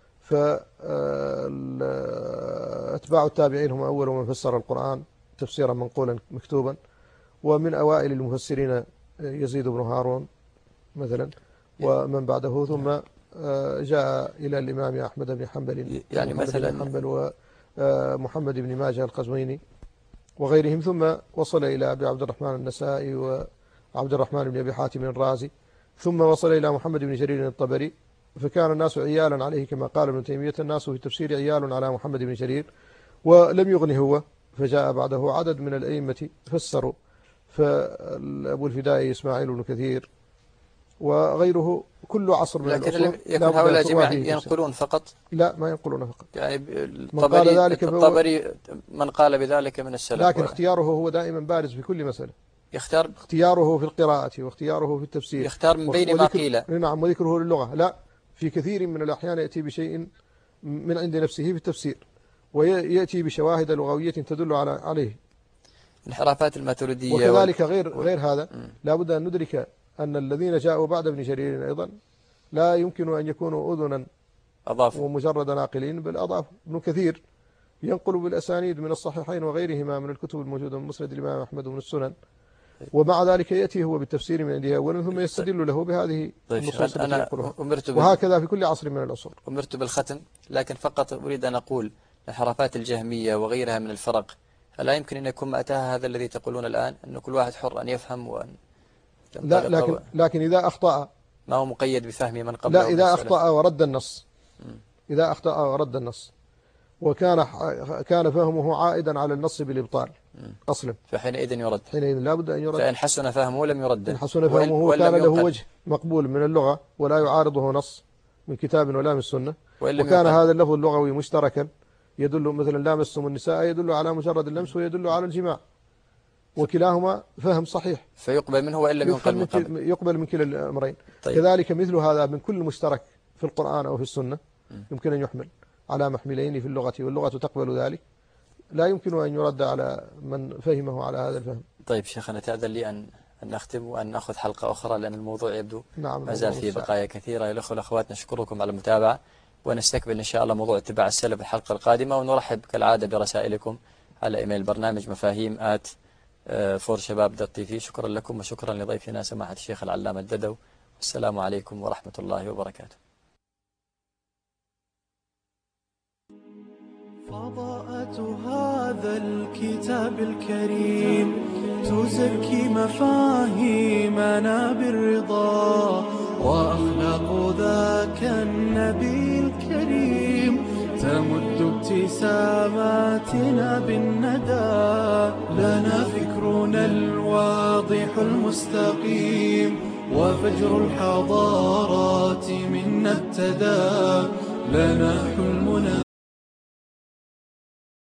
فأتباع التابعين هم أول من فسر القرآن تفسيرا منقولا مكتوبا، ومن أوائل المفسرين يزيد بن هارون مثلا ومن بعده، ثم جاء إلى الإمام أحمد بن حنبل يعني مثلا ومحمد بن ماجه القزويني وغيرهم، ثم وصل إلى أبي عبد الرحمن النسائي وعبد الرحمن بن أبي حاتم الرازي، ثم وصل إلى محمد بن جرير الطبري. فكان الناس عيالا عليه كما قال ابن تيمية: الناس في التفسير عيال على محمد بن جرير، ولم يغنه هو، فجاء بعده عدد من الأئمة فسروا. فأبو الفداء إسماعيل بن كثير وغيره كل عصر من لكن العصور. يكون هؤلاء جميعا ينقلون فقط؟ لا، ما ينقلون فقط. يعني الطبري من قال بذلك من السلف، لكن اختياره هو دائما بارز في كل مسألة. اختياره في القراءة واختياره في التفسير، يختار من بين ما قيل. نعم، وذكره للغة. لا، في كثير من الأحيان يأتي بشيء من عند نفسه في التفسير، ويأتي بشواهد لغوية تدل عليه. انحرافات الماتريدية وكذلك غير هذا لا بد أن ندرك أن الذين جاءوا بعد ابن جرير أيضا لا يمكن أن يكونوا أذنا ومجرد ناقلين، بل أضافوا. ابن كثير ينقل بالأسانيد من الصحيحين وغيرهما من الكتب الموجودة من مسند الإمام أحمد ومن السنن، ومع ذلك يأتي هو بالتفسير من عنده أولا ثم يستدل له بهذه النصوص التي ينقلها، وهكذا في كل عصر من العصور. أمرت بالختم، لكن فقط أريد أن أقول انحرافات الجهمية وغيرها من الفرق، ألا يمكن أن يكون مأتاها هذا الذي تقولون الآن، أن كل واحد حر أن يفهم وأن لا، لكن إذا أخطأ ما هو مقيد بفهمه من قبل. لا، إذا أخطأ ورد النص، إذا أخطأ ورد النص وكان فهمه عائدا على النص بالإبطال أصلا، فحينئذ يرد. حينئذ لا بد أن يرد. فإن حسن فهمه لم يرد. إن حسن فهمه كان له وجه مقبول من اللغة ولا يعارضه نص من كتاب ولا من السنة، وكان هذا اللفظ اللغوي مشتركا يدل، مثلا لامستم النساء يدل على مجرد اللمس ويدل على الجماع، وكلاهما فهم صحيح، فيقبل منه وإن لم ينقل من قبل. يقبل من كلا الأمرين. طيب. كذلك مثل هذا من كل مشترك في القرآن أو في السنة يمكن أن يحمل على محملين في اللغة، واللغة تقبل ذلك، لا يمكن أن يرد على من فهمه على هذا الفهم. طيب شيخنا، تأذن لي أن نختم وأن نأخذ حلقة أخرى، لأن الموضوع يبدو ما زال فيه بقايا كثيرة. يا الأخوة والأخوات، نشكركم على المتابعة، ونستقبل إن شاء الله موضوع اتباع السلف الحلقة القادمة، ونرحب كالعادة برسائلكم على إيميل برنامج mafahim@forshebab.tv. شكرا لكم وشكرا لضيفنا سماحة الشيخ العلامة الددو، والسلام عليكم ورحمة الله وبركاته. فضاءة هذا الكتاب الكريم تزكي مفاهيمنا بالرضا، وأخلاق ذاك النبي الكريم تمد ابتساماتنا بالندى. لنا فكرنا الواضح المستقيم، وفجر الحضارات منا ابتدى. لنا حلمنا